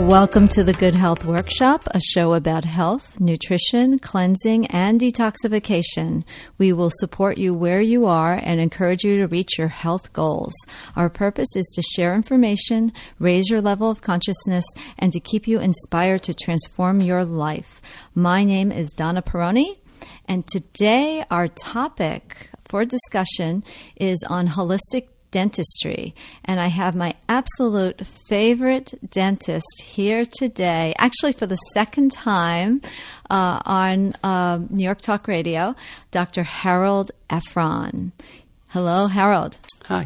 Welcome to the Good Health Workshop, a show about health, nutrition, cleansing, and detoxification. We will support you where you are and encourage you to reach your health goals. Our purpose is to share information, raise your level of consciousness, and to keep you inspired to transform your life. My name is Donna Perroni, and today our topic for discussion is on holistic dentistry, and I have my absolute favorite dentist here today, actually for the second time on New York Talk Radio, Dr. Harold Efron. Hello, Harold. Hi.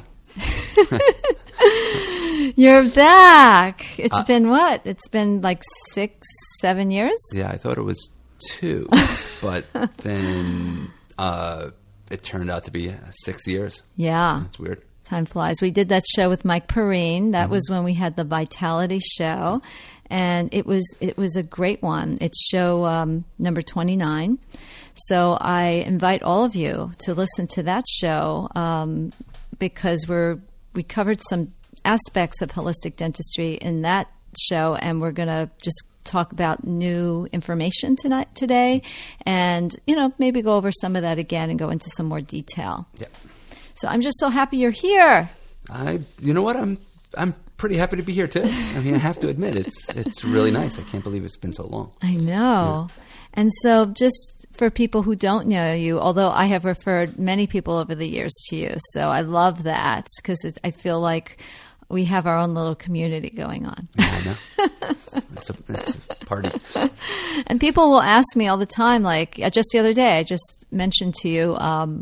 You're back. It's been what? It's been like 6-7 years? Yeah, I thought it was 2, but then it turned out to be 6 years. Yeah. That's weird. Time flies. We did that show with Mike Perrine. That was when we had the Vitality Show, and it was a great one. It's show number 29. So I invite all of you to listen to that show because we covered some aspects of holistic dentistry in that show, and we're going to just talk about new information today, and maybe go over some of that again and go into some more detail. Yeah. So I'm just so happy you're here. You know what? I'm pretty happy to be here too. I mean, I have to admit, it's really nice. I can't believe it's been so long. I know. Yeah. And so just for people who don't know you, although I have referred many people over the years to you, so I love that because I feel like we have our own little community going on. Yeah, I know. It's a party. And people will ask me all the time, like just the other day, I just mentioned to you,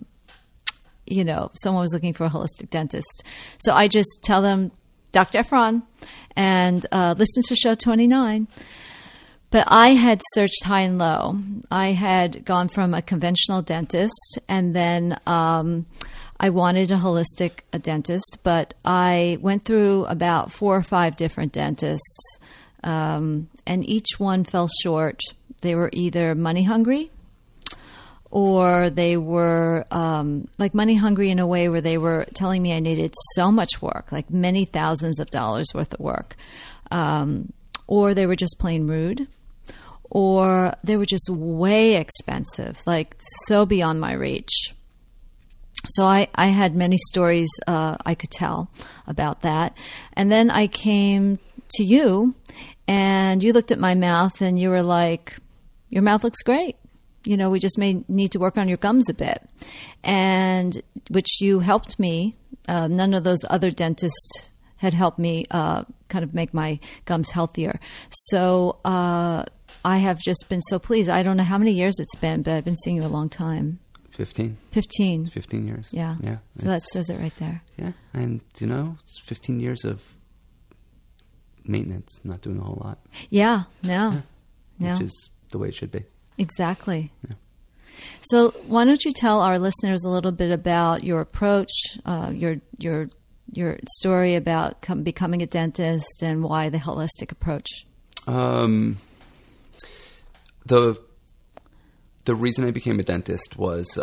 someone was looking for a holistic dentist. So I just tell them, Dr. Efron, and listen to show 29. But I had searched high and low. I had gone from a conventional dentist, and then I wanted a holistic dentist, but I went through about 4 or 5 different dentists, and each one fell short. They were either money hungry, or they were like money hungry in a way where they were telling me I needed so much work, like many thousands of dollars worth of work. Or they were just plain rude, or they were just way expensive, like so beyond my reach. So I had many stories I could tell about that. And then I came to you, and you looked at my mouth, and you were like, your mouth looks great. We just may need to work on your gums a bit, and which you helped me. None of those other dentists had helped me kind of make my gums healthier. So I have just been so pleased. I don't know how many years it's been, but I've been seeing you a long time. 15. 15. 15 years. Yeah. Yeah. So that says it right there. Yeah. And, it's 15 years of maintenance, not doing a whole lot. Yeah. No. Which is the way it should be. Exactly. Yeah. So why don't you tell our listeners a little bit about your approach, your story about becoming a dentist, and why the holistic approach? The reason I became a dentist was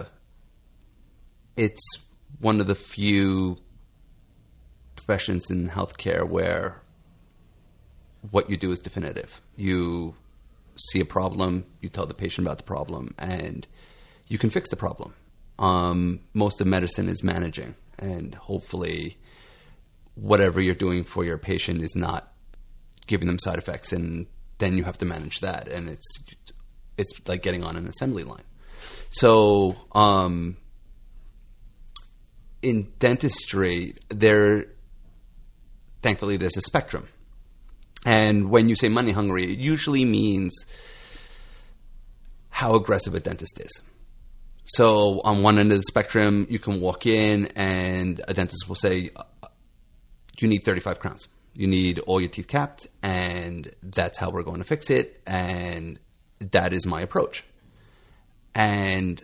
it's one of the few professions in healthcare where what you do is definitive. You see a problem, you tell the patient about the problem, and you can fix the problem. Most of medicine is managing, and hopefully whatever you're doing for your patient is not giving them side effects, and then you have to manage that, and it's like getting on an assembly line. So in dentistry, thankfully there's a spectrum. And when you say money hungry, it usually means how aggressive a dentist is. So on one end of the spectrum, you can walk in and a dentist will say, you need 35 crowns. You need all your teeth capped, and that's how we're going to fix it. And that is my approach. And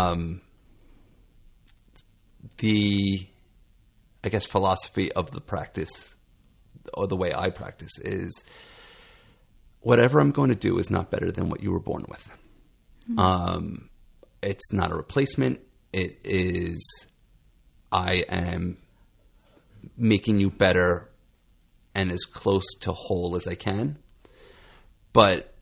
the, philosophy of the practice, or the way I practice, is whatever I'm going to do is not better than what you were born with. Mm-hmm. It's not a replacement. It is, I am making you better and as close to whole as I can. But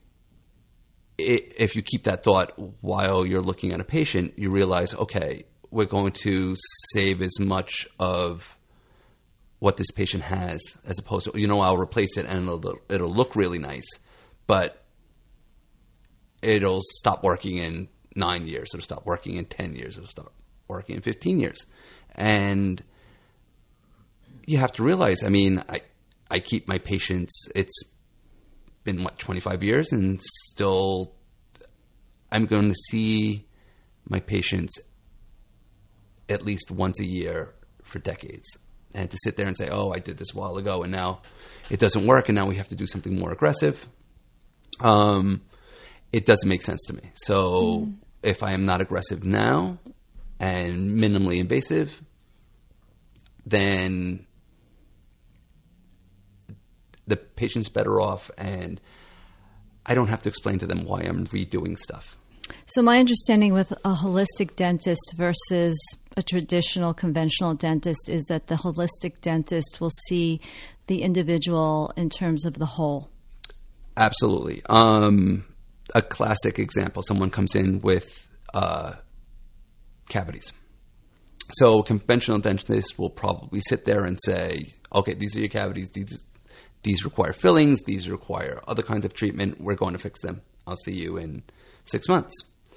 if you keep that thought while you're looking at a patient, you realize, okay, we're going to save as much of what this patient has, as opposed to, I'll replace it and it'll look really nice, but it'll stop working in 9 years. It'll stop working in 10 years. It'll stop working in 15 years. And you have to realize, I keep my patients, it's been 25 years, and still I'm going to see my patients at least once a year for decades. And to sit there and say, oh, I did this a while ago and now it doesn't work and now we have to do something more aggressive, it doesn't make sense to me. So if I am not aggressive now and minimally invasive, then the patient's better off, and I don't have to explain to them why I'm redoing stuff. So my understanding with a holistic dentist versus a traditional conventional dentist is that the holistic dentist will see the individual in terms of the whole. Absolutely. A classic example, someone comes in with cavities. So a conventional dentist will probably sit there and say, okay, these are your cavities. These require fillings. These require other kinds of treatment. We're going to fix them. I'll see you in 6 months.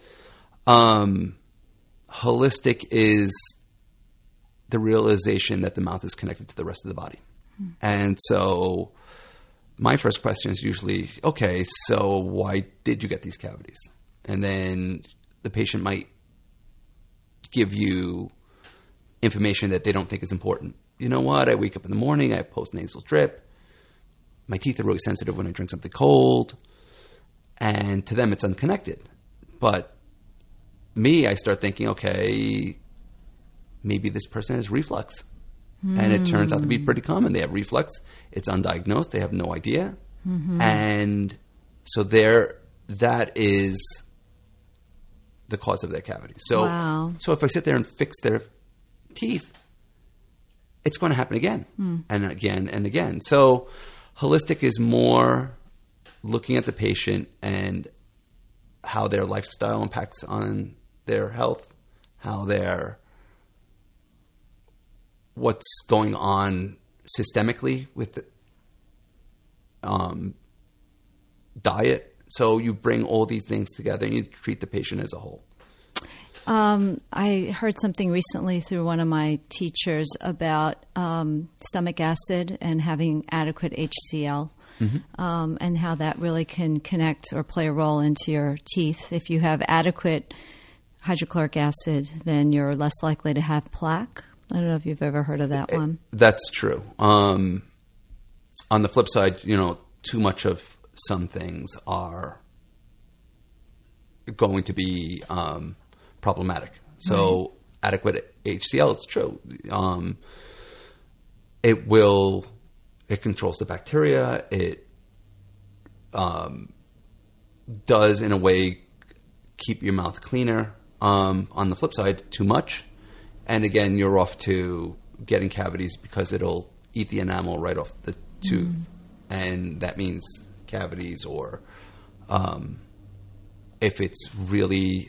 Holistic is the realization that the mouth is connected to the rest of the body. And so my first question is usually, okay, so why did you get these cavities? And then the patient might give you information that they don't think is important. You know what? I wake up in the morning, I have postnasal drip. My teeth are really sensitive when I drink something cold. And to them, it's unconnected. But me, I start thinking, okay, maybe this person has reflux. And it turns out to be pretty common. They have reflux. It's undiagnosed. They have no idea. And so that is the cause of their cavity. So, so if I sit there and fix their teeth, it's going to happen again and again and again. So holistic is more looking at the patient and how their lifestyle impacts on their health, what's going on systemically with the diet. So you bring all these things together and you treat the patient as a whole. I heard something recently through one of my teachers about stomach acid and having adequate HCl. And how that really can connect or play a role into your teeth. If you have adequate hydrochloric acid, then you're less likely to have plaque. I don't know if you've ever heard of that one. That's true. On the flip side, too much of some things are going to be problematic. So adequate HCl, it's true. It controls the bacteria. It does, in a way, keep your mouth cleaner. On the flip side, too much. And again, you're off to getting cavities because it'll eat the enamel right off the tooth. And that means cavities, or if it's really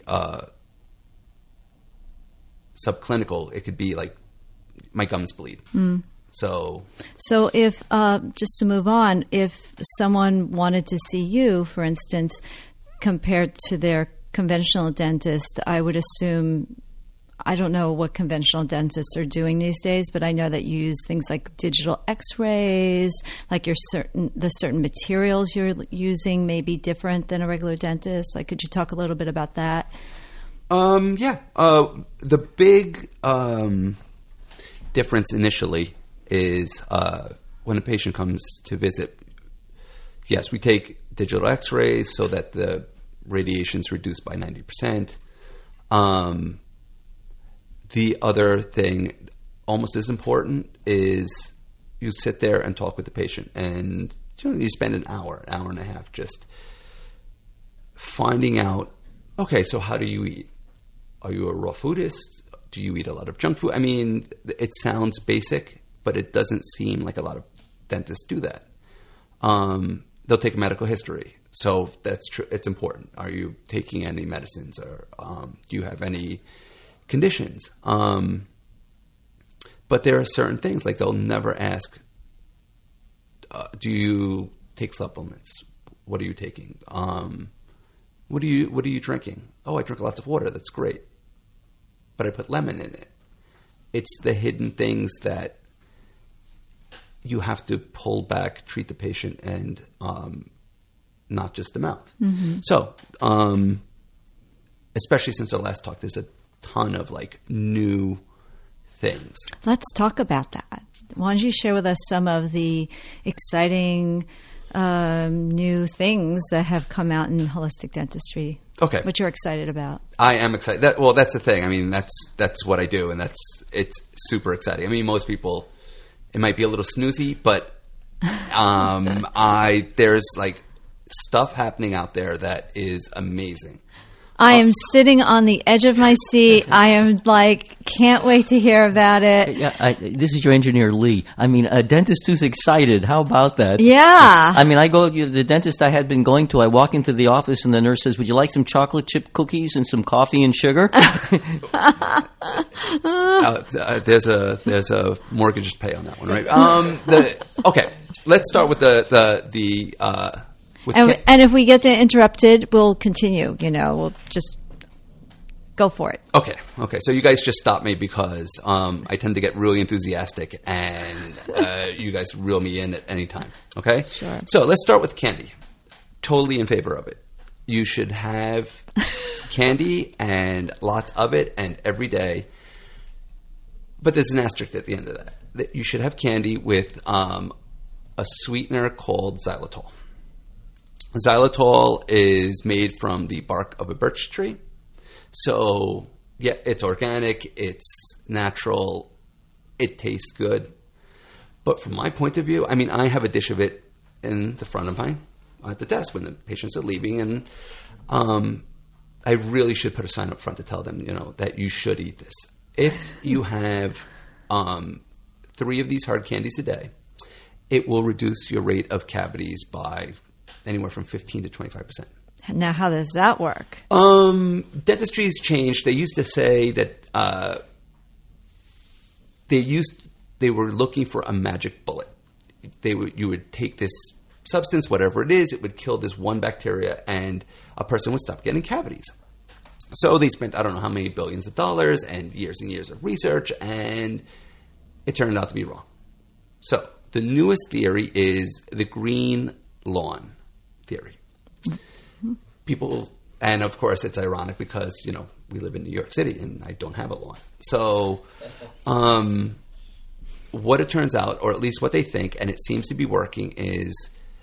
subclinical, it could be like my gums bleed. So if, just to move on, if someone wanted to see you, for instance, compared to their conventional dentist, I would assume, I don't know what conventional dentists are doing these days, but I know that you use things like digital x-rays, like the certain materials you're using may be different than a regular dentist. Like, could you talk a little bit about that? Yeah. The big difference initially is when a patient comes to visit, yes, we take digital x-rays so that the radiation is reduced by 90%. The other thing, almost as important, is you sit there and talk with the patient. And you spend an hour and a half just finding out, okay, so how do you eat? Are you a raw foodist? Do you eat a lot of junk food? I mean, it sounds basic, but it doesn't seem like a lot of dentists do that. They'll take a medical history. So that's true. It's important. Are you taking any medicines, or do you have any conditions? But there are certain things, like they'll never ask, do you take supplements? What are you taking? What are you drinking? Oh, I drink lots of water. That's great. But I put lemon in it. It's the hidden things that you have to pull back, treat the patient, and not just the mouth. Mm-hmm. So, especially since our last talk, there's a ton of like new things. Let's talk about that. Why don't you share with us some of the exciting new things that have come out in holistic dentistry? Okay. What you're excited about? I am excited. That's the thing. I mean, that's what I do, and it's super exciting. I mean, most people, it might be a little snoozy, but there's like stuff happening out there that is amazing. I am sitting on the edge of my seat. I am like, can't wait to hear about it. Yeah, this is your engineer, Lee. I mean, a dentist who's excited. How about that? Yeah. I mean, the dentist I had been going to, I walk into the office and the nurse says, would you like some chocolate chip cookies and some coffee and sugar? There's a mortgage to pay on that one, right? Okay, let's start with and if we get interrupted, we'll continue. We'll just go for it. Okay. So you guys just stop me because I tend to get really enthusiastic, and you guys reel me in at any time. Okay? Sure. So let's start with candy. Totally in favor of it. You should have candy and lots of it, and every day. But there's an asterisk at the end of that you should have candy with a sweetener called xylitol. Xylitol is made from the bark of a birch tree. So, yeah, it's organic, it's natural, it tastes good. But from my point of view, I mean, I have a dish of it in the front of at the desk when the patients are leaving, and I really should put a sign up front to tell them, that you should eat this. If you have 3 of these hard candies a day, it will reduce your rate of cavities by anywhere from 15 to 25%. Now, how does that work? Dentistry's changed. They used to say that they were looking for a magic bullet. You would take this substance, whatever it is, it would kill this one bacteria, and a person would stop getting cavities. So they spent I don't know how many billions of dollars and years of research, and it turned out to be wrong. So the newest theory is the green lawn theory. People, and of course it's ironic because, we live in New York City and I don't have a lawn. So what it turns out, or at least what they think, and it seems to be working, is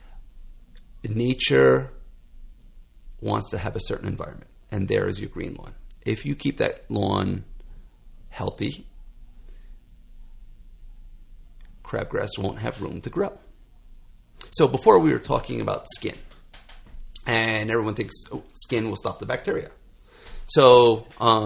nature wants to have a certain environment, and there is your green lawn. If you keep that lawn healthy, crabgrass won't have room to grow. So before we were talking about skin, and everyone thinks skin will stop the bacteria. So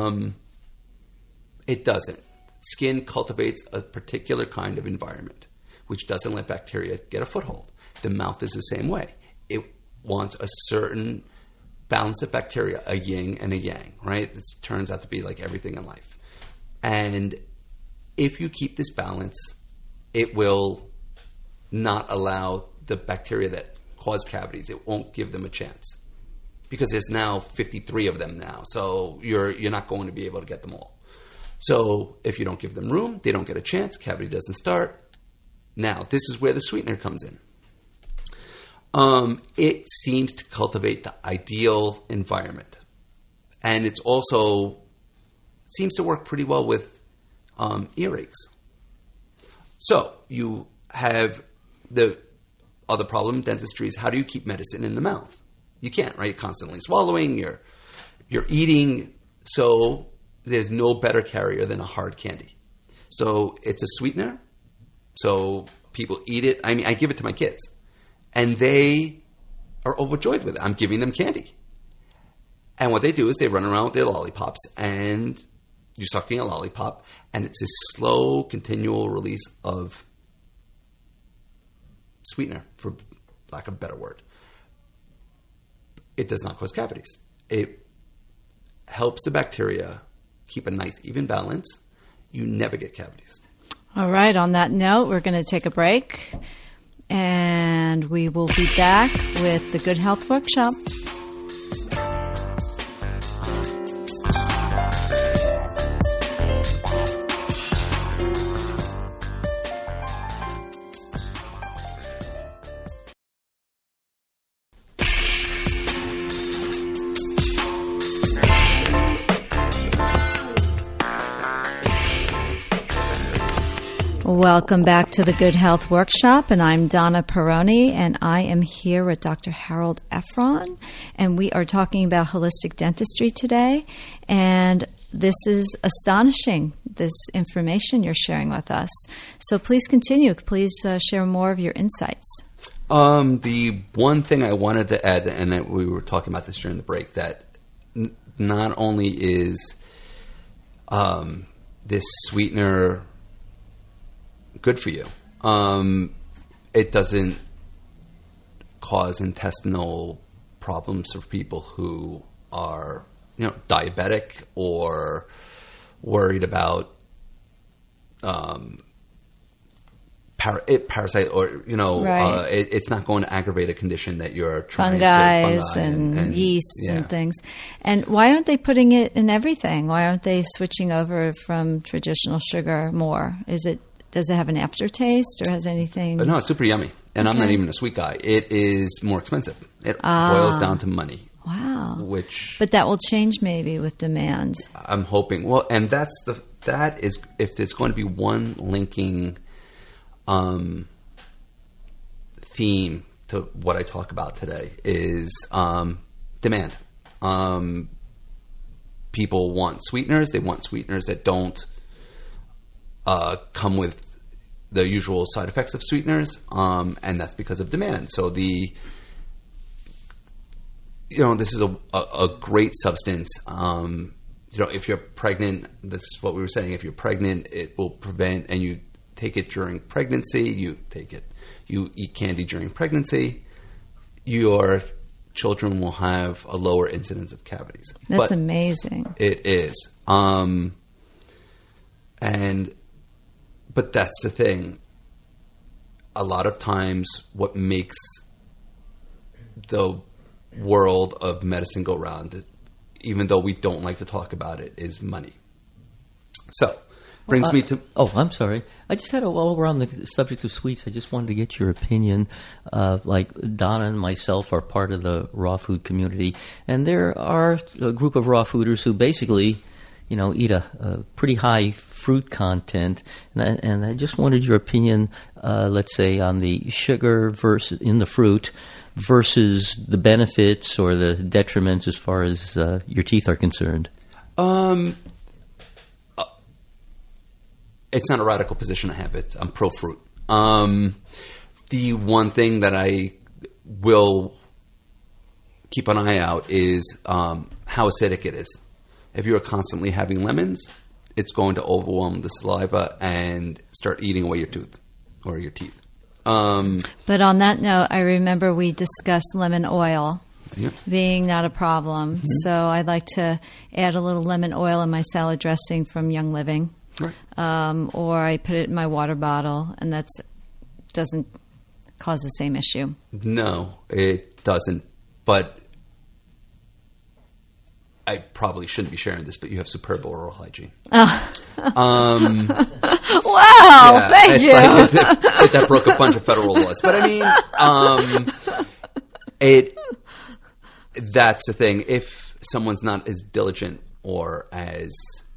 it doesn't. Skin cultivates a particular kind of environment, which doesn't let bacteria get a foothold. The mouth is the same way. It wants a certain balance of bacteria, a yin and a yang, right? It turns out to be like everything in life. And if you keep this balance, it will not allow the bacteria that cause cavities. It won't give them a chance because there's now 53 of them now. So you're not going to be able to get them all. So if you don't give them room, they don't get a chance. Cavity doesn't start. Now, this is where the sweetener comes in. It seems to cultivate the ideal environment. And it seems to work pretty well with earaches. So you have the other problem in dentistry is how do you keep medicine in the mouth? You can't, right? You're constantly swallowing, you're eating. So there's no better carrier than a hard candy. So it's a sweetener. So people eat it. I mean, I give it to my kids. And they are overjoyed with it. I'm giving them candy. And what they do is they run around with their lollipops, and you're sucking a lollipop, and it's this slow, continual release of sweetener, for lack of a better word. It does not cause cavities. It helps the bacteria keep a nice, even balance. You never get cavities. All right. On that note, we're going to take a break, and we will be back with the Good Health Workshop. Welcome back to the Good Health Workshop, and I'm Donna Perroni, and I am here with Dr. Harold Efron, and we are talking about holistic dentistry today, and this is astonishing, this information you're sharing with us. So please continue. Please share more of your insights. The one thing I wanted to add, and that we were talking about this during the break, that not only is this sweetener good for you, it doesn't cause intestinal problems for people who are, diabetic or worried about parasite, or Right. It's not going to aggravate a condition that you're trying Fungi to and yeasts yeah. and things. And why aren't they putting it in everything? Why aren't they switching over from traditional sugar more? Does it have an aftertaste, or has anything? But no, it's super yummy. And I'm not even a sweet guy. It is more expensive. It boils down to money. Wow. But that will change maybe with demand. I'm hoping. Well, and that is if there's going to be one linking theme to what I talk about today is demand. People want sweeteners. They want sweeteners that don't come with the usual side effects of sweeteners, and that's because of demand. So this is a great substance. If you're pregnant, this is what we were saying. If you're pregnant, it will prevent, and you take it during pregnancy. You eat candy during pregnancy. Your children will have a lower incidence of cavities. That's amazing. It is. But that's the thing. A lot of times what makes the world of medicine go round, even though we don't like to talk about it, is money. So, brings me to... Oh, I'm sorry. I just while we're on the subject of sweets, I just wanted to get your opinion. Like Donna and myself are part of the raw food community, and there are a group of raw fooders who basically, eat a pretty high fruit content, and I just wanted your opinion, let's say, on the sugar in the fruit versus the benefits or the detriments as far as your teeth are concerned. It's not a radical position I have. I'm pro-fruit. The one thing that I will keep an eye out is how acidic it is. If you're constantly having lemons, it's going to overwhelm the saliva and start eating away your tooth or your teeth. But on that note, I remember we discussed lemon oil being not a problem. Mm-hmm. So I'd like to add a little lemon oil in my salad dressing from Young Living. Right. Or I put it in my water bottle, and that doesn't cause the same issue. No, it doesn't. But I probably shouldn't be sharing this, but you have superb oral hygiene. Wow, Yeah, thank you. That broke a bunch of federal laws. But I mean, that's the thing. If someone's not as diligent or as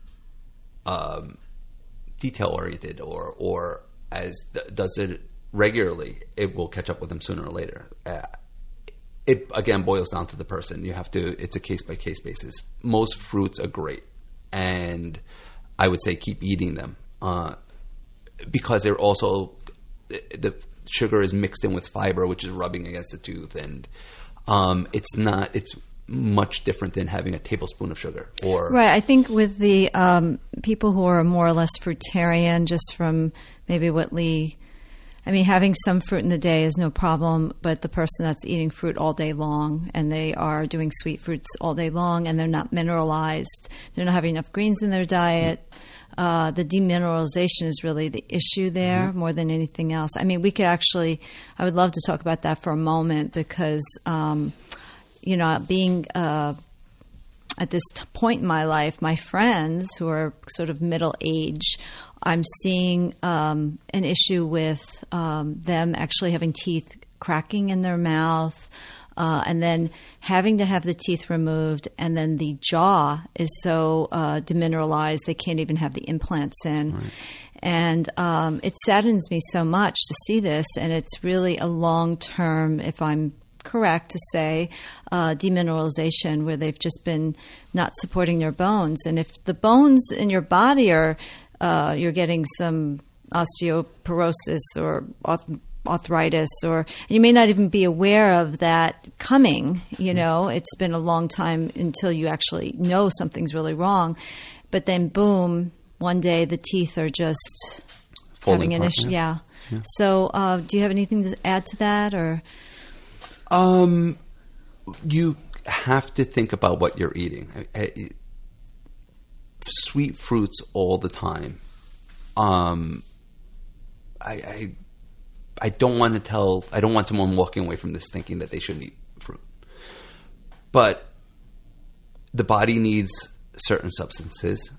detail-oriented or as does it regularly, it will catch up with them sooner or later. It, again, boils down to the person. It's a case-by-case basis. Most fruits are great, and I would say keep eating them because they're also the sugar is mixed in with fiber, which is rubbing against the tooth, and it's much different than having a tablespoon of sugar. Right. I think with the people who are more or less fruitarian, just from maybe what Lee I mean, having some fruit in the day is no problem, but the person that's eating fruit all day long and they are doing sweet fruits all day long and they're not mineralized, they're not having enough greens in their diet, the demineralization is really the issue there more than anything else. I mean, we could actually, I would love to talk about that for a moment because, being at this point in my life, my friends who are sort of middle age, I'm seeing an issue with them actually having teeth cracking in their mouth and then having to have the teeth removed, and then the jaw is so demineralized they can't even have the implants in. Right. And it saddens me so much to see this, and it's really a long-term, if I'm correct to say, demineralization where they've just been not supporting their bones. And if the bones in your body are you're getting some osteoporosis or arthritis, or you may not even be aware of that coming. It's been a long time until you actually know something's really wrong. But then, boom, one day the teeth are just having an issue. Yeah. So, do you have anything to add to that, or? You have to think about what you're eating. Sweet fruits all the time. I don't want someone walking away from this thinking that they shouldn't eat fruit. But the body needs certain substances.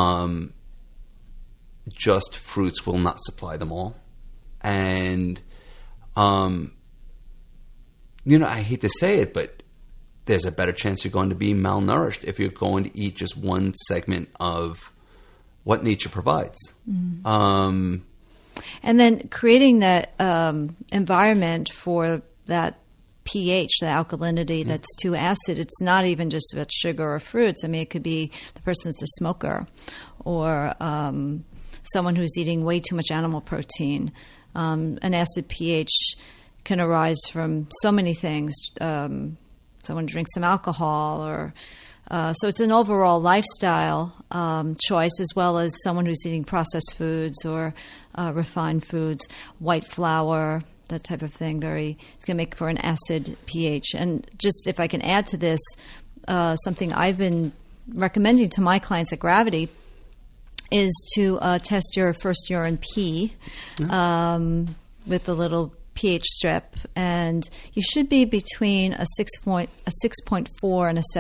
Just fruits will not supply them all. And, I hate to say it, but there's a better chance you're going to be malnourished if you're going to eat just one segment of what nature provides. And then creating that environment for that pH, the alkalinity that's too acid. It's not even just about sugar or fruits. I mean, it could be the person that's a smoker or someone who's eating way too much animal protein. An acid pH can arise from so many things. Someone drinks some alcohol, or so it's an overall lifestyle choice, as well as someone who's eating processed foods or refined foods, white flour, that type of thing. It's going to make for an acid pH. And just if I can add to this, something I've been recommending to my clients at Gravity is to test your first urine pee with a little pH strip, and you should be between a 6.4 and a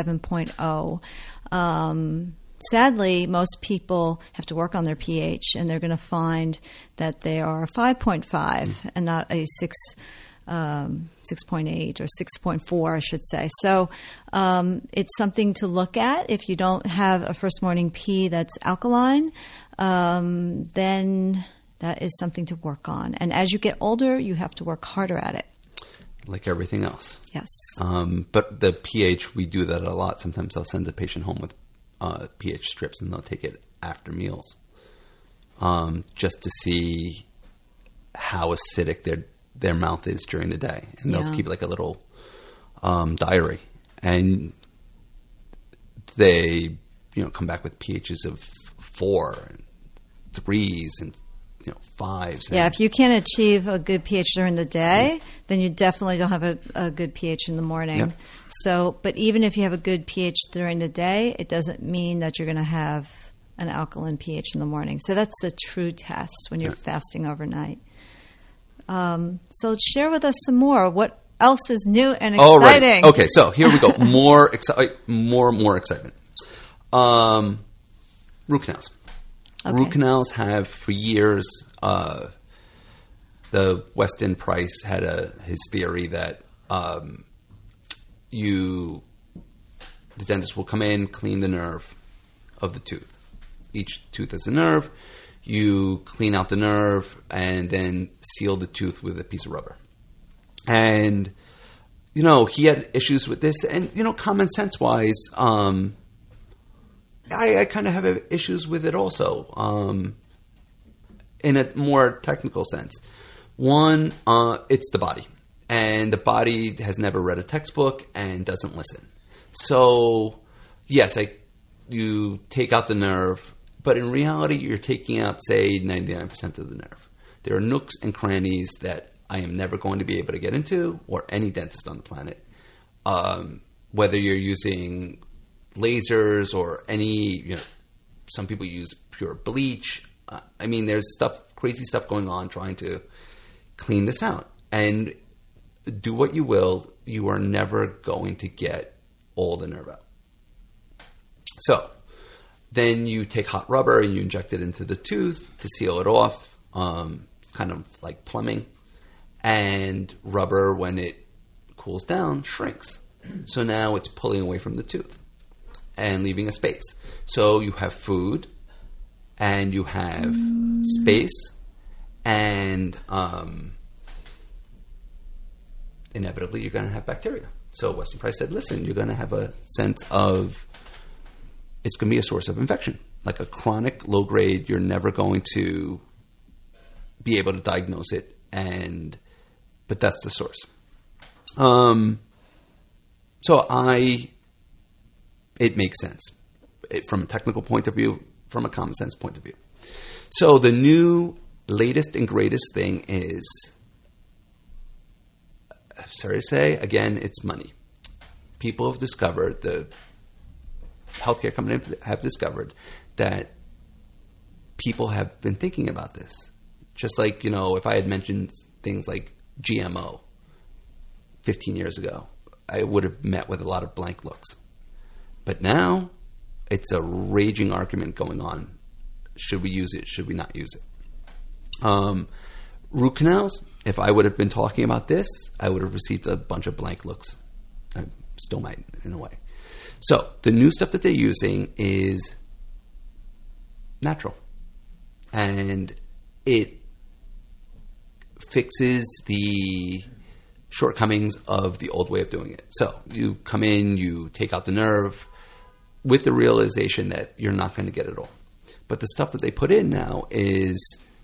7.0. Sadly, most people have to work on their pH, and they're going to find that they are 5.5 and not a 6.8 or 6.4, I should say. So it's something to look at. If you don't have a first morning pee that's alkaline, then that is something to work on. And as you get older, you have to work harder at it. Like everything else. Yes. But the pH, we do that a lot. Sometimes I'll send the patient home with pH strips, and they'll take it after meals just to see how acidic their mouth is during the day. And they'll keep like a little diary. And they come back with pHs of 4 and 3s and 5s. Yeah, if you can't achieve a good pH during the day, then you definitely don't have a good pH in the morning. Yep. So, but even if you have a good pH during the day, it doesn't mean that you're going to have an alkaline pH in the morning. So that's the true test when you're fasting overnight. So share with us some more. What else is new and exciting? Right. Okay, so here we go. More excitement. Root canals. Okay. Root canals have, for years, the Weston Price had his theory that the dentist will come in, clean the nerve of the tooth. Each tooth has a nerve. You clean out the nerve and then seal the tooth with a piece of rubber. And, he had issues with this. And, common sense-wise, I kind of have issues with it also, in a more technical sense. One, it's the body. And the body has never read a textbook and doesn't listen. So, yes, you take out the nerve, but in reality, you're taking out, say, 99% of the nerve. There are nooks and crannies that I am never going to be able to get into, or any dentist on the planet. Whether you're using lasers or any, some people use pure bleach. I mean, there's crazy stuff going on trying to clean this out. And do what you will, you are never going to get all the nerve out. So then you take hot rubber and you inject it into the tooth to seal it off. It's kind of like plumbing. And rubber, when it cools down, shrinks. So now it's pulling away from the tooth and leaving a space. So you have food and you have space, and inevitably you're going to have bacteria. So Weston Price said, listen, you're going to have a sense of, it's going to be a source of infection. Like a chronic low grade, you're never going to be able to diagnose it, but that's the source. It makes sense from a technical point of view, from a common sense point of view. So the new latest and greatest thing is, I'm sorry to say, again, it's money. People have discovered, the healthcare companies have discovered that people have been thinking about this. Just like, if I had mentioned things like GMO 15 years ago, I would have met with a lot of blank looks. But now it's a raging argument going on. Should we use it? Should we not use it? Root canals, if I would have been talking about this, I would have received a bunch of blank looks. I still might, in a way. So the new stuff that they're using is natural. And it fixes the shortcomings of the old way of doing it. So you come in, you take out the nerve with the realization that you're not going to get it all. But the stuff that they put in now is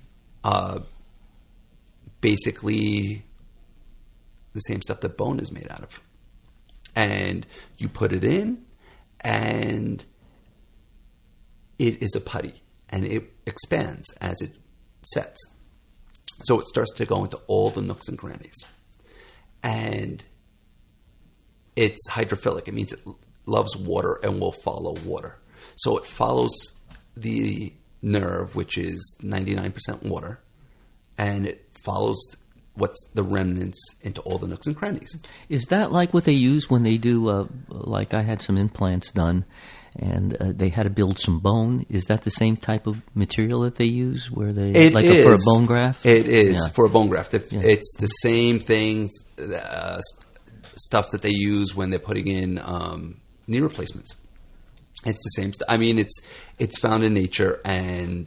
basically the same stuff that bone is made out of. And you put it in, and it is a putty, and it expands as it sets. So it starts to go into all the nooks and crannies. And it's hydrophilic. It means it loves water and will follow water. So it follows the nerve, which is 99% water, and it follows what's the remnants into all the nooks and crannies. Is that like what they use when they do, like I had some implants done, and they had to build some bone? Is that the same type of material that they use, where they for a bone graft? It is for a bone graft. It's the same thing, stuff that they use when they're putting in knee replacements. It's the same stuff. I mean, it's found in nature, and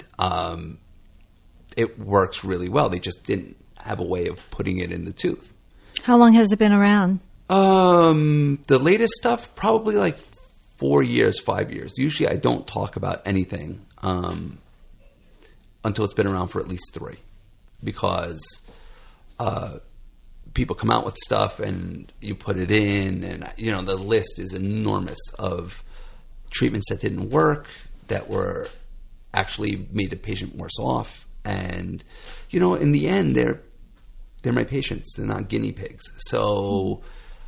it works really well. They just didn't have a way of putting it in the tooth. How long has it been around? The latest stuff, probably like 4 years, 5 years. Usually I don't talk about anything until it's been around for at least 3, because people come out with stuff and you put it in, and the list is enormous of treatments that didn't work, that were actually made the patient worse off. And in the end, they're my patients. They're not guinea pigs. So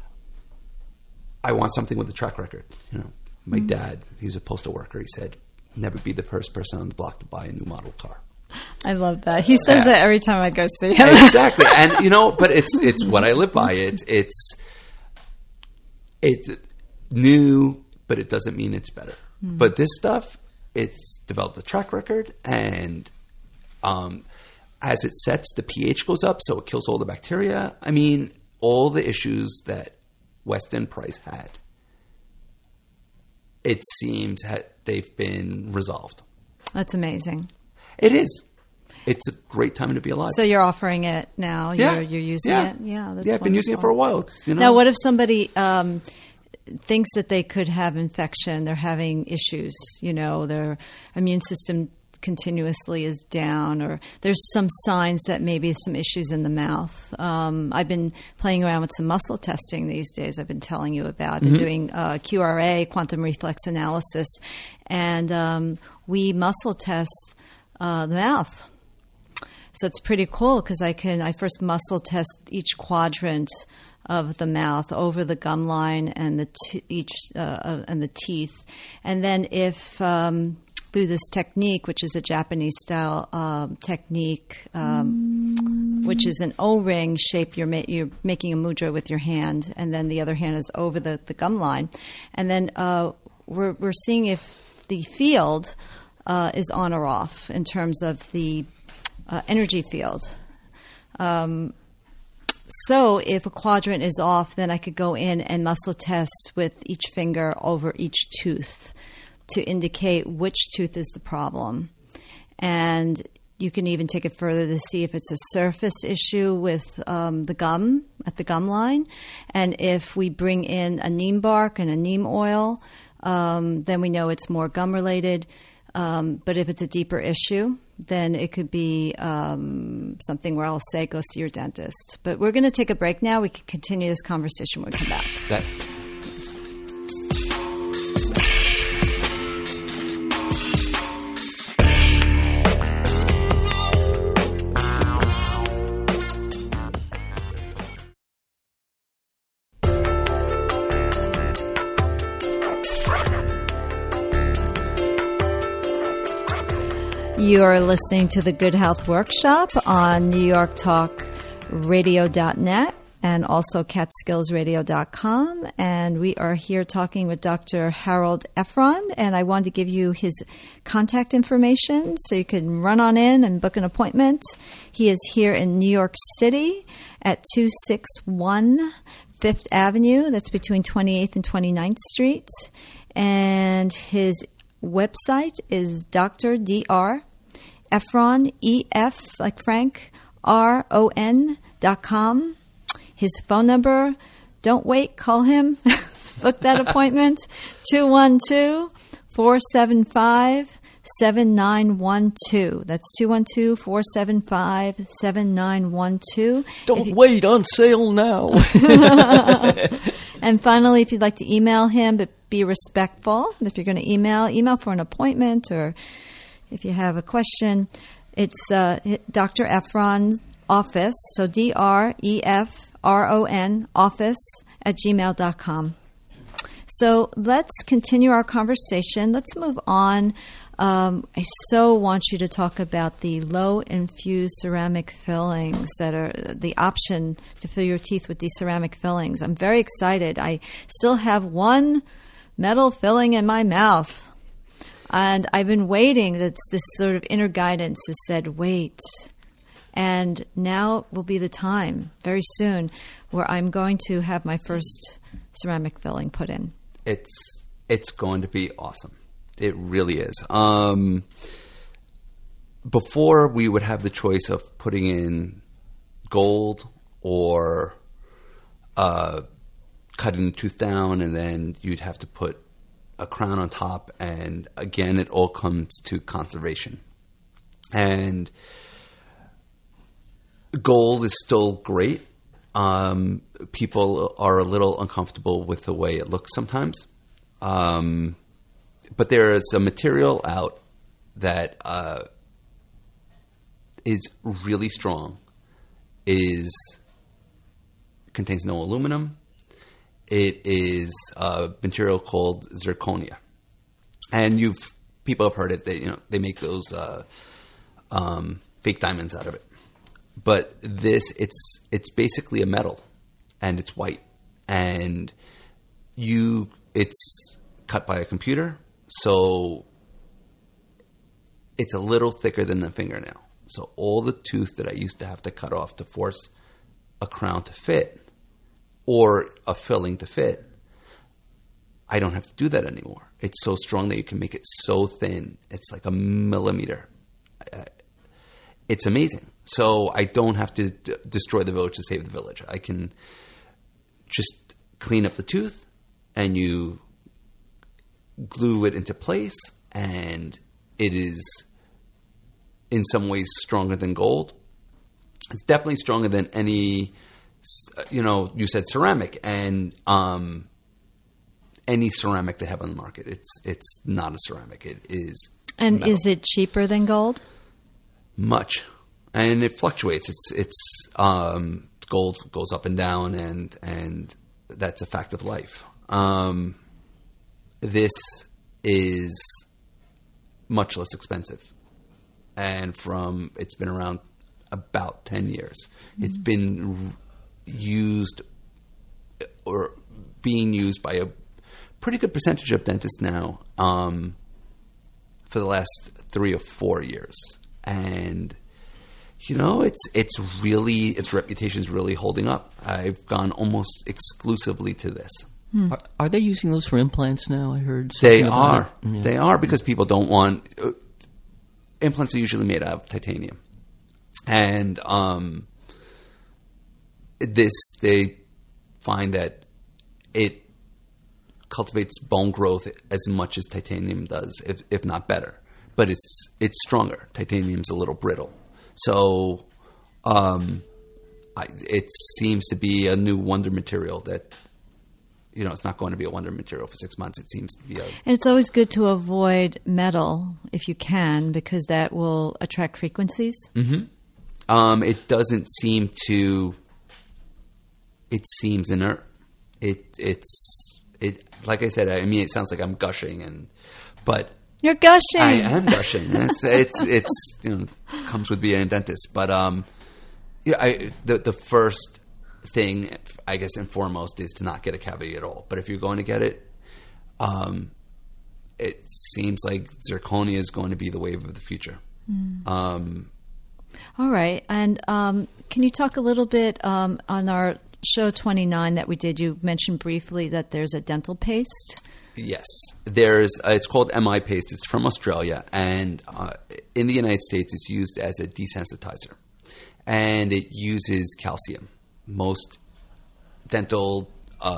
I want something with a track record. My dad, he was a postal worker. He said, never be the first person on the block to buy a new model car. I love that. He says that every time I go see him. Exactly. And, but it's what I live by. It's new, but it doesn't mean it's better. But this stuff, it's developed a track record, and as it sets, the pH goes up, so it kills all the bacteria. I mean, all the issues that Weston Price had, it seems they've been resolved. That's amazing. It is. It's a great time to be alive. So you're offering it now. Yeah. You're using it. Yeah, that's I've been using it for a while. Now, what if somebody thinks that they could have infection? They're having issues. Their immune system continuously is down, or there's some signs that maybe some issues in the mouth. I've been playing around with some muscle testing these days. I've been telling you about doing QRA, quantum reflex analysis, and we muscle test the mouth. So it's pretty cool because I first muscle test each quadrant of the mouth over the gum line and the teeth, and then if through this technique, which is a Japanese style technique, which is an O-ring shape, you're making a mudra with your hand, and then the other hand is over the gum line, and then we're seeing if the field is on or off in terms of the energy field. So if a quadrant is off, then I could go in and muscle test with each finger over each tooth to indicate which tooth is the problem. And you can even take it further to see if it's a surface issue with the gum, at the gum line. And if we bring in a neem bark and a neem oil, then we know it's more gum related. But if it's a deeper issue, then it could be something where I'll say, go see your dentist. But we're going to take a break now. We can continue this conversation when we come back. You are listening to the Good Health Workshop on NewYorkTalkRadio.net and also CatskillsRadio.com. And we are here talking with Dr. Harold Efron. And I wanted to give you his contact information so you can run on in and book an appointment. He is here in New York City at 261 Fifth Avenue. That's between 28th and 29th Street. And his website is Dr. Efron, E-F, like Frank, R-O-N.com. His phone number, don't wait, call him. Book that appointment, 212-475-7912. That's 212-475-7912. Don't wait, on sale now. And finally, if you'd like to email him, but be respectful. If you're going to email for an appointment, or if you have a question, it's Dr. Efron office, so D-R-E-F-R-O-N office @gmail.com. So let's continue our conversation. Let's move on. I so want you to talk about the low infused ceramic fillings that are the option to fill your teeth with these ceramic fillings. I'm very excited. I still have one metal filling in my mouth. And I've been waiting. That's this sort of inner guidance that said, wait. And now will be the time, very soon, where I'm going to have my first ceramic filling put in. It's going to be awesome. It really is. Before, we would have the choice of putting in gold or cutting the tooth down, and then you'd have to put a crown on top. And again, it all comes to conservation. And gold is still great. People are a little uncomfortable with the way it looks sometimes. But there is a material out that is really strong. Contains no aluminum. It is a material called zirconia, and people have heard it. They make those fake diamonds out of it. But it's basically a metal, and it's white, and it's cut by a computer, so it's a little thicker than the fingernail. So all the tooth that I used to have to cut off to force a crown to fit or a filling to fit, I don't have to do that anymore. It's so strong that you can make it so thin. It's like a millimeter. It's amazing. So I don't have to destroy the village to save the village. I can just clean up the tooth, and you glue it into place, and it is in some ways stronger than gold. It's definitely stronger than any, you said ceramic, and any ceramic they have on the market. It's not a ceramic. It is And metal. Is it cheaper than gold? Much. and it fluctuates. Gold goes up and down, and that's a fact of life. This is much less expensive, and it's been around about 10 years. Mm-hmm. It's been used or being used by a pretty good percentage of dentists now for the last 3 or 4 years, and its reputation is really holding up. I've gone almost exclusively to this. Are they using those for implants now? I heard they are. Yeah. They are, because people don't want implants are usually made out of titanium, and they find that it cultivates bone growth as much as titanium does, if not better. But it's stronger. Titanium's a little brittle, so it seems to be a new wonder material that. It's not going to be a wonder material for 6 months. It seems to be And it's always good to avoid metal if you can, because that will attract frequencies. Mm-hmm. It doesn't seem to. It seems inert. It's like I said. I mean, it sounds like I'm gushing, but you're gushing. I am gushing. It's comes with being a dentist. But the first thing, I guess, and foremost, is to not get a cavity at all. But if you're going to get it, it seems like zirconia is going to be the wave of the future. All right. And can you talk a little bit on our show 29 that we did? You mentioned briefly that there's a dental paste. Yes. It's called MI paste. It's from Australia. And in the United States, it's used as a desensitizer. And it uses calcium. Most dental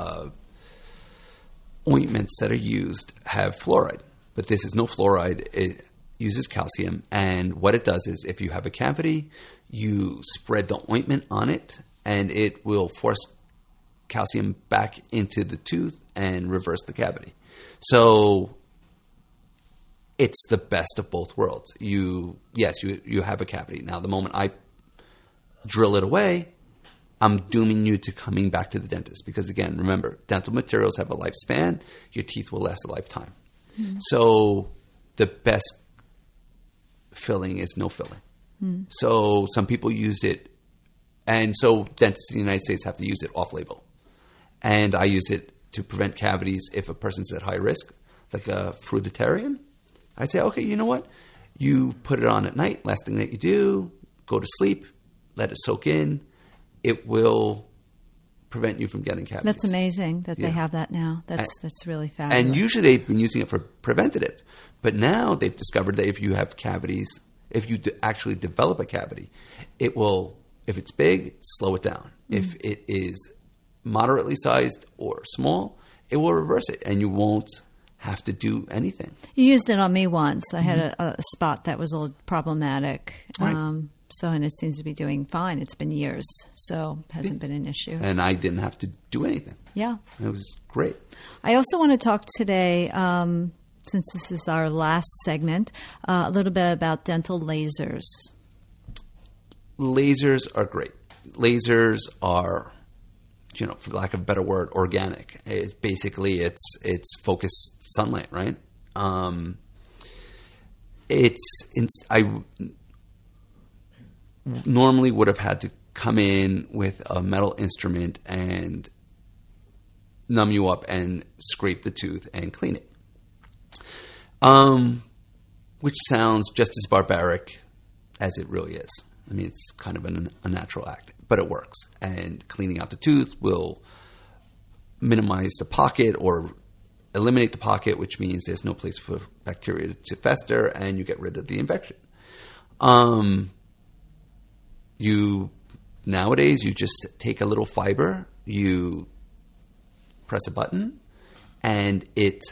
ointments that are used have fluoride, but this is no fluoride. It uses calcium, and what it does is if you have a cavity, you spread the ointment on it, and it will force calcium back into the tooth and reverse the cavity. So it's the best of both worlds. You have a cavity. Now, the moment I drill it away, I'm dooming you to coming back to the dentist because, again, remember, dental materials have a lifespan. Your teeth will last a lifetime. Mm. So the best filling is no filling. Mm. So some people use it, and so dentists in the United States have to use it off-label. And I use it to prevent cavities if a person's at high risk, like a fruitarian. I'd say, okay, you know what? You put it on at night, last thing that you do, go to sleep, let it soak in. It will prevent you from getting cavities. That's amazing that they have that now. That's really fabulous. And usually they've been using it for preventative. But now they've discovered that if you have cavities, if you actually develop a cavity, it will, if it's big, slow it down. Mm. If it is moderately sized or small, it will reverse it and you won't have to do anything. You used it on me once. I had a spot that was a little problematic. Right. And it seems to be doing fine. It's been years, so it hasn't been an issue. And I didn't have to do anything. Yeah. It was great. I also want to talk today, since this is our last segment, a little bit about dental lasers. Lasers are great. Lasers are, for lack of a better word, organic. It's basically, it's focused sunlight, right? I normally would have had to come in with a metal instrument and numb you up and scrape the tooth and clean it. Which sounds just as barbaric as it really is. I mean, it's kind of a natural act, but it works. And cleaning out the tooth will minimize the pocket or eliminate the pocket, which means there's no place for bacteria to fester and you get rid of the infection. Nowadays, you just take a little fiber, you press a button, and it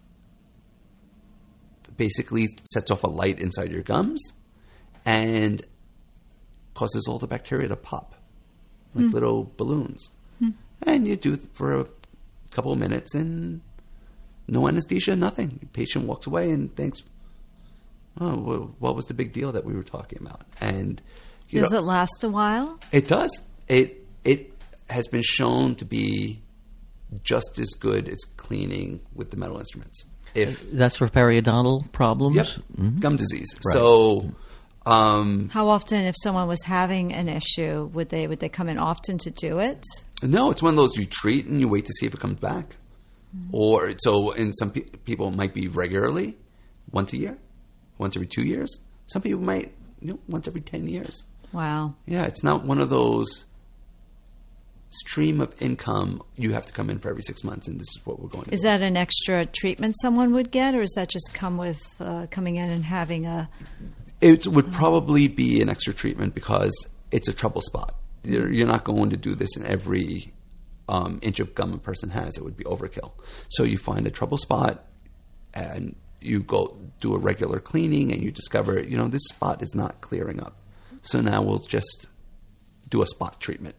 basically sets off a light inside your gums and causes all the bacteria to pop like little balloons. Mm. And you do it for a couple of minutes and no anesthesia, nothing. The patient walks away and thinks, oh, what was the big deal that we were talking about? And Does it last a while? It does. It has been shown to be just as good as cleaning with the metal instruments. That's for periodontal problems? Yep. Mm-hmm. Gum disease. Right. So how often, if someone was having an issue, would they come in often to do it? no, it's one of those you treat and you wait to see if it comes back. Or so in some people it might be regularly, once a year, once every 2 years. Some people might, once every 10 years. Wow. Yeah, it's not one of those stream of income. You have to come in for every 6 months, and this is what we're going to do. Is that an extra treatment someone would get, or does that just come with coming in and having a... It would probably be an extra treatment because it's a trouble spot. You're not going to do this in every inch of gum a person has. It would be overkill. So you find a trouble spot, and you go do a regular cleaning, and you discover, this spot is not clearing up. So now we'll just do a spot treatment.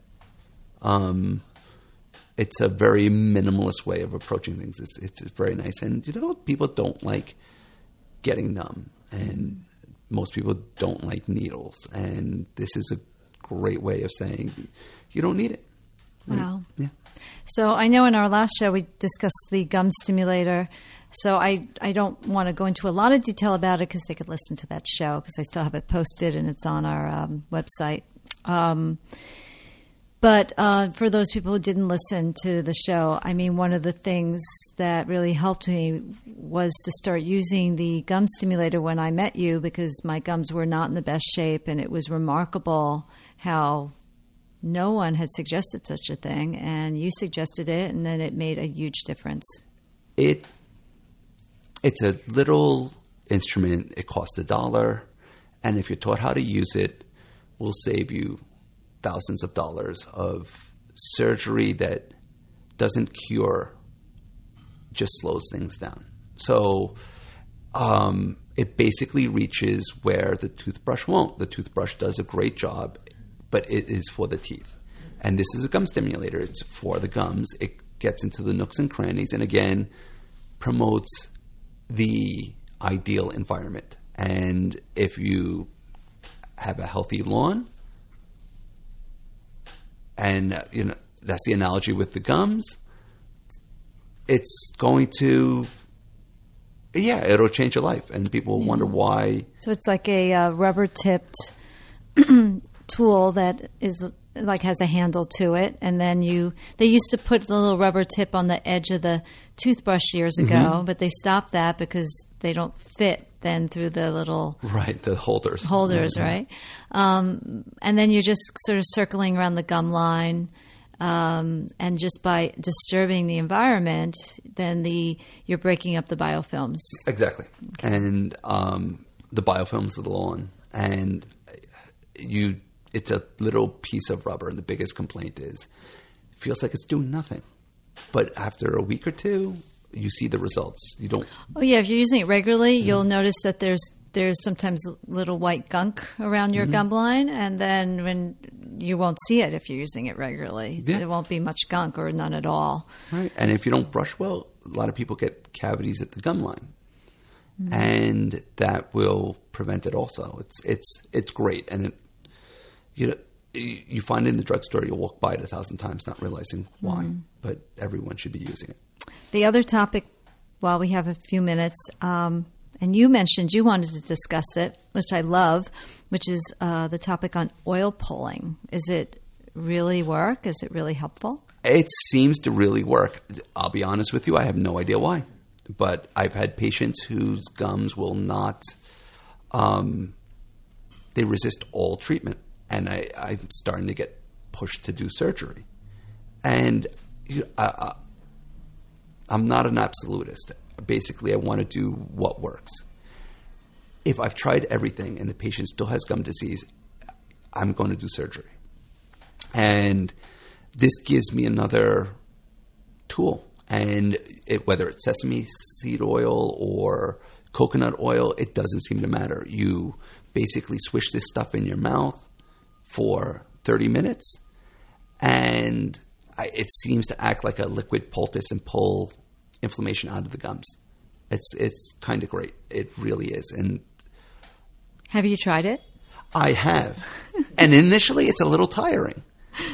It's a very minimalist way of approaching things. It's very nice. And, people don't like getting numb. And most people don't like needles. And this is a great way of saying you don't need it. Wow. Yeah. So I know in our last show we discussed the gum stimulator. So I don't want to go into a lot of detail about it because they could listen to that show because I still have it posted and it's on our website. But for those people who didn't listen to the show, I mean, one of the things that really helped me was to start using the gum stimulator when I met you because my gums were not in the best shape, and it was remarkable how no one had suggested such a thing, and you suggested it, and then it made a huge difference. It's a little instrument. It costs $1, and if you're taught how to use it, will save you thousands of dollars of surgery that doesn't cure, just slows things down. So it basically reaches where the toothbrush won't. The toothbrush does a great job, but it is for the teeth. And this is a gum stimulator. It's for the gums. It gets into the nooks and crannies and, again, promotes the ideal environment. And if you have a healthy lawn, and that's the analogy with the gums, it's going to, it'll change your life, and people will wonder why. So it's like a rubber-tipped tool that is has a handle to it, and then they used to put the little rubber tip on the edge of the toothbrush years ago, but they stopped that because they don't fit then through the little the holders, right? And then you're just sort of circling around the gum line, and just by disturbing the environment, then you're breaking up the biofilms. Exactly, okay. And the biofilms of the lawn, and it's a little piece of rubber, and the biggest complaint is it feels like it's doing nothing. But after a week or two, you see the results. You don't. Oh yeah, if you're using it regularly, you'll notice that there's sometimes little white gunk around your gum line, and then when you won't see it if you're using it regularly, there won't be much gunk or none at all. Right, and if you don't brush well, a lot of people get cavities at the gum line, and that will prevent it. Also, it's great, and you find it in the drugstore. You'll walk by it 1,000 times, not realizing why, but everyone should be using it. The other topic, while we have a few minutes, and you mentioned you wanted to discuss it, which I love, which is the topic on oil pulling. Is it really work? Is it really helpful? It seems to really work. I'll be honest with you, I have no idea why. But I've had patients whose gums will not, they resist all treatment. And I'm starting to get pushed to do surgery. And I'm not an absolutist. Basically, I want to do what works. If I've tried everything and the patient still has gum disease, I'm going to do surgery. And this gives me another tool. And whether it's sesame seed oil or coconut oil, it doesn't seem to matter. You basically swish this stuff in your mouth for 30 minutes, and it seems to act like a liquid poultice and pull inflammation out of the gums. It's kind of great. It really is. And have you tried it? I have. And initially, it's a little tiring.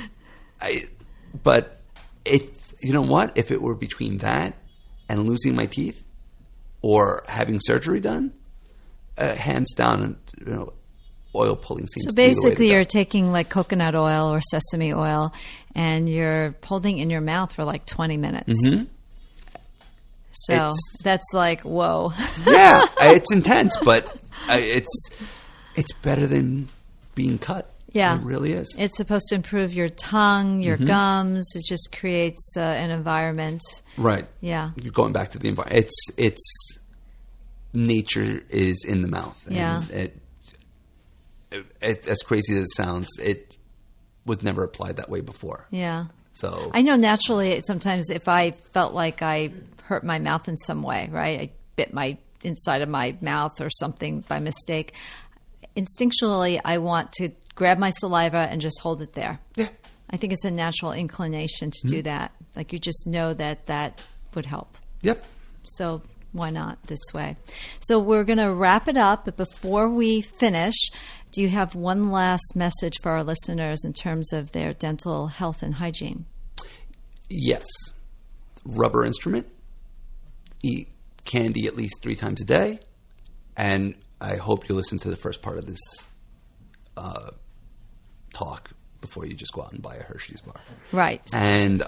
But it's, you know what? If it were between that and losing my teeth or having surgery done, hands down, oil pulling seems to be the way to go. So basically, you're taking like coconut oil or sesame oil, and you're holding it in your mouth for like 20 minutes. Mm-hmm. So that's like, whoa. Yeah, it's intense, but it's better than being cut. Yeah. It really is. It's supposed to improve your tongue, your gums. It just creates an environment. Right. Yeah. You're going back to the environment. It's nature is in the mouth. Yeah. And it, as crazy as it sounds, it was never applied that way before. Yeah. So I know naturally sometimes if I felt like I hurt my mouth in some way, right? I bit my inside of my mouth or something by mistake. Instinctually, I want to grab my saliva and just hold it there. Yeah. I think it's a natural inclination to do that. Like you just know that would help. Yep. So why not this way? So we're going to wrap it up. But before we finish, do you have one last message for our listeners in terms of their dental health and hygiene? Yes. Rubber instrument. Eat candy at least 3 times a day. And I hope you listen to the first part of this talk before you just go out and buy a Hershey's bar. Right. And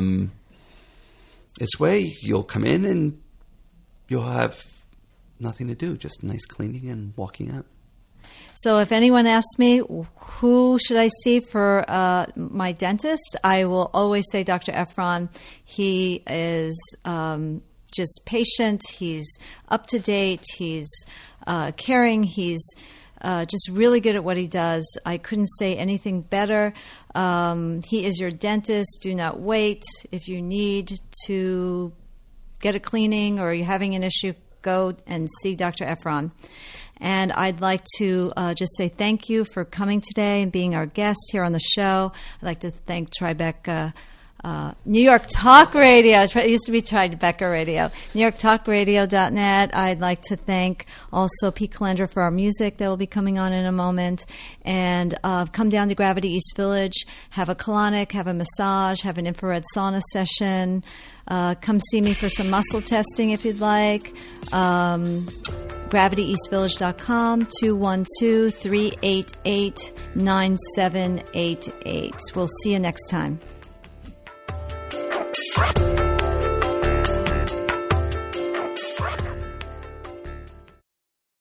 this way you'll come in and you'll have nothing to do, just nice cleaning and walking out. So if anyone asks me, who should I see for my dentist, I will always say Dr. Efron. He is just patient. He's up to date. He's caring. He's just really good at what he does. I couldn't say anything better. He is your dentist. Do not wait. If you need to get a cleaning or you're having an issue, go and see Dr. Efron. And I'd like to just say thank you for coming today and being our guest here on the show. I'd like to thank Tribeca, New York Talk Radio. It used to be Tribeca Radio. NewYorkTalkRadio.net. I'd like to thank also Pete Calendra for our music that will be coming on in a moment. And come down to Gravity East Village, have a colonic, have a massage, have an infrared sauna session. Come see me for some muscle testing if you'd like. GravityEastVillage.com, 212-388-9788. We'll see you next time.